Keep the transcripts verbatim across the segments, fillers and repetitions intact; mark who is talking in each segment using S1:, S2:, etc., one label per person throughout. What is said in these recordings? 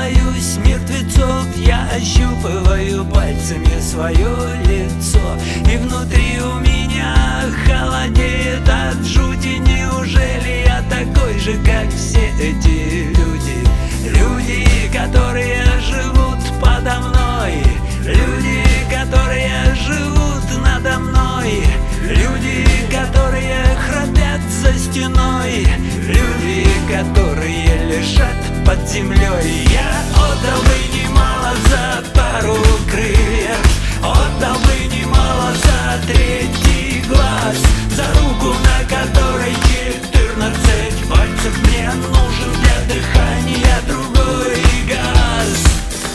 S1: боюсь мертвецов. Я ощупываю пальцами свое лицо, и внутри у меня холодеет от жути. Неужели я такой же, как все эти люди? Люди, которые живут подо мной, люди, которые живут надо мной, люди, которые храпят за стеной, люди, которые лежат под землей. Я отдал бы немало за пару крыльев, отдал бы немало за третий глаз, за руку, на которой четырнадцать пальцев. Мне нужен для дыхания другой газ.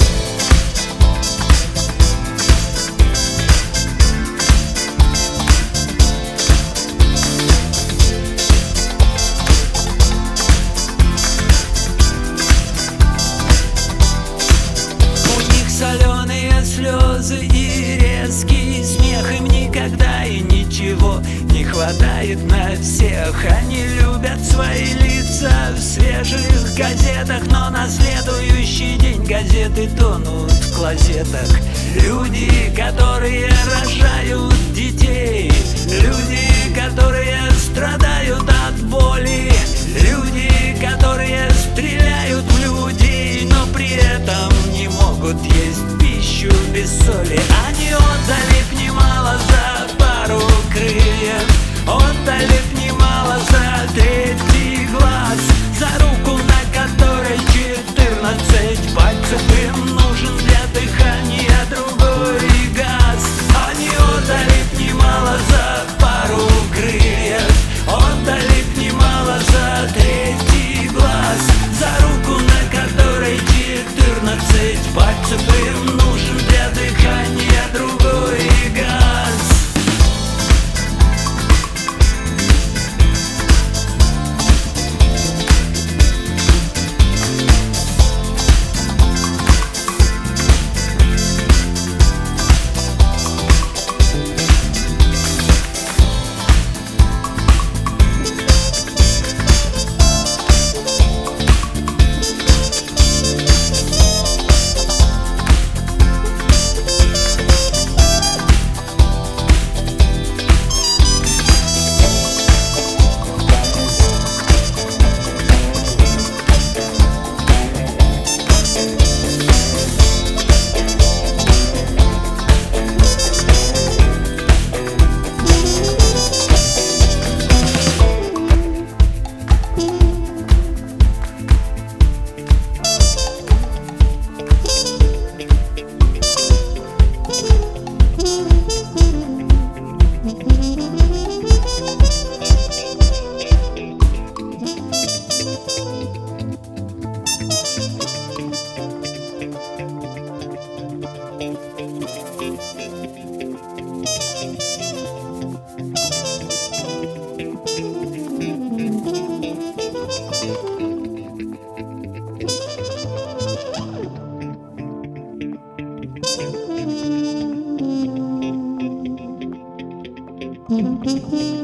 S1: Соленые слезы и резкий смех, им никогда и ничего не хватает на всех. Они любят свои лица в свежих газетах, но на следующий день газеты тонут в клозетах. Люди, которые рожают детей, люди, которые страдают от боли, люди, которые стреляют в людей, но при этом не могут есть пищу без соли. Они отдали б немало за пару крыльев, отдали б немало за третий глаз, за руку, на которой четырнадцать пальцев. Им нужен для дыхания другой газ. Они отдали б немало за пару крыльев, отдали б немало за третий глаз, за руку, на которой четырнадцать пальцев. Им нужен для дыхания другой газ.
S2: Thank you.